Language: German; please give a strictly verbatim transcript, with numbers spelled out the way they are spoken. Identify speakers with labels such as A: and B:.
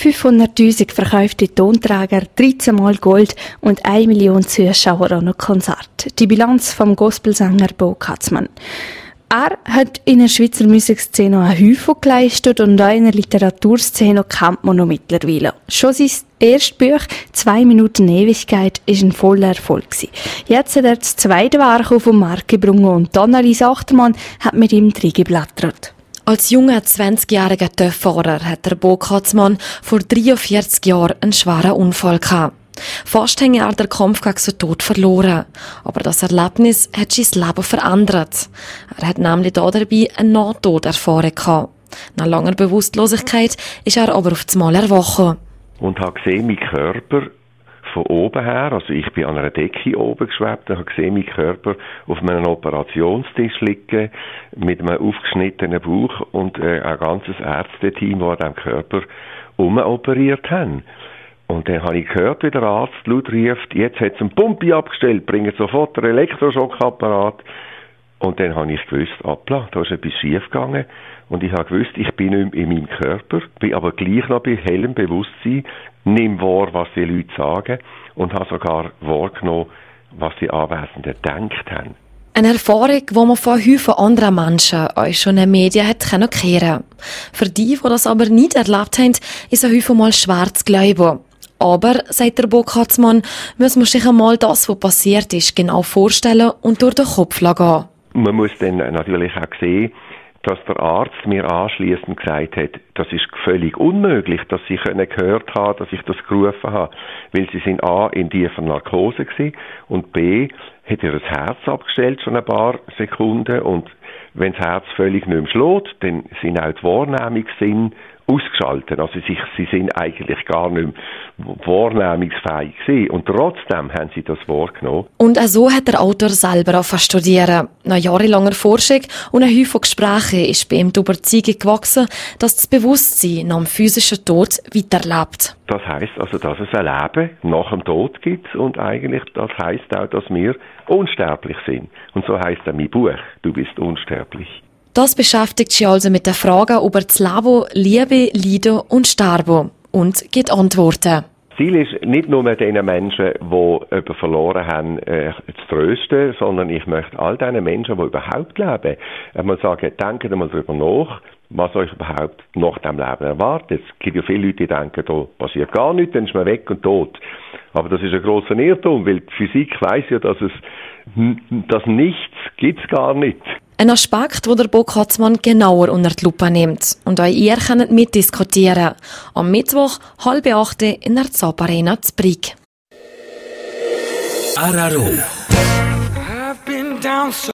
A: fünfhunderttausend verkaufte Tonträger, dreizehn Mal Gold und eine Million Zuschauer an einem Konzert. Die Bilanz vom Gospelsänger Bo Katzmann. Er hat in der Schweizer Musikszene einen Haufen geleistet und auch in der Literaturszene kennt man noch mittlerweile. Schon sein erstes Buch «Zwei Minuten Ewigkeit» war ein voller Erfolg. Jetzt hat er das zweite Werk auf den Markt gebracht und Annelies Achtermann hat mit ihm reingeblättert.
B: Als junger zwanzigjähriger Töfffahrer hat der Bo Katzmann vor dreiundvierzig Jahren einen schweren Unfall gehabt. Fast hätte er den Kampf gegen den Tod verloren. Aber das Erlebnis hat sein Leben verändert. Er hat nämlich dabei einen Nahtod erfahren gehabt. Nach langer Bewusstlosigkeit ist er aber auf einmal erwachen.
C: Und habe gesehen, mein Körper von oben her, also ich bin an einer Decke oben geschwebt, und habe gesehen, mein Körper auf einem Operationstisch liegen, mit einem aufgeschnittenen Bauch und äh, ein ganzes Ärzteteam, das an diesem Körper umoperiert haben. Und dann habe ich gehört, wie der Arzt laut ruft, jetzt hat es eine Pumpe abgestellt, bringen sofort einen Elektroschockkapparat. Und dann habe ich gewusst, appla, da ist etwas schief gegangen. Und ich habe gewusst, ich bin nicht mehr in meinem Körper, bin aber gleich noch bei hellem Bewusstsein, nimm wahr, was die Leute sagen und habe sogar wahrgenommen, was die Anwesenden gedacht haben.
B: Eine Erfahrung, die man von Häufen anderer Menschen auch schon in den Medien hat kehren können. Für die, die das aber nicht erlebt haben, ist ein Häufig mal schwer zu glauben. Aber, sagt der Bo Katzmann, muss man sich einmal das, was passiert ist, genau vorstellen und durch den Kopf gehen.
C: Man muss dann natürlich auch sehen, dass der Arzt mir anschliessend gesagt hat, das ist völlig unmöglich, dass sie gehört haben, dass ich das gerufen habe. Weil sie sind A, in tiefer Narkose gewesen und B, hat ihr das Herz abgestellt schon ein paar Sekunden und wenn das Herz völlig nicht mehr schlägt, dann sind auch die Wahrnehmungssinne ausgeschaltet. Also sie, sie sind eigentlich gar nicht mehr wahrnehmungsfähig gewesen. Und trotzdem haben sie das wahrgenommen.
B: Und auch so hat der Autor selber angefangen zu studieren. Nach jahrelanger Forschung und einem Haufen Gesprächen ist bei ihm die Überzeugung gewachsen, dass das Bewusstsein nach dem physischen Tod weiterlebt.
C: Das heisst also, dass es ein Leben nach dem Tod gibt und eigentlich das heisst auch, dass wir unsterblich sind. Und so heisst auch mein Buch, «Du bist unsterblich».
B: Das beschäftigt sich also mit der Frage über das Leben, Liebe, Leiden und Sterben und gibt Antworten.
C: Das Ziel ist nicht nur den Menschen, die jemanden verloren haben, äh, zu trösten, sondern ich möchte all diesen Menschen, die überhaupt leben, einmal sagen, denkt einmal darüber nach, was euch überhaupt nach dem Leben erwartet. Es gibt ja viele Leute, die denken, da passiert gar nichts, dann ist man weg und tot. Aber das ist ein grosser Irrtum, weil die Physik weiss ja, dass es das Nichts gibt's gar nicht.
B: Ein Aspekt, den der Bo Katzmann genauer unter die Lupe nimmt. Und auch ihr könnt mitdiskutieren. Am Mittwoch, halb acht in der Zap Arena zu Brig.
D: R R O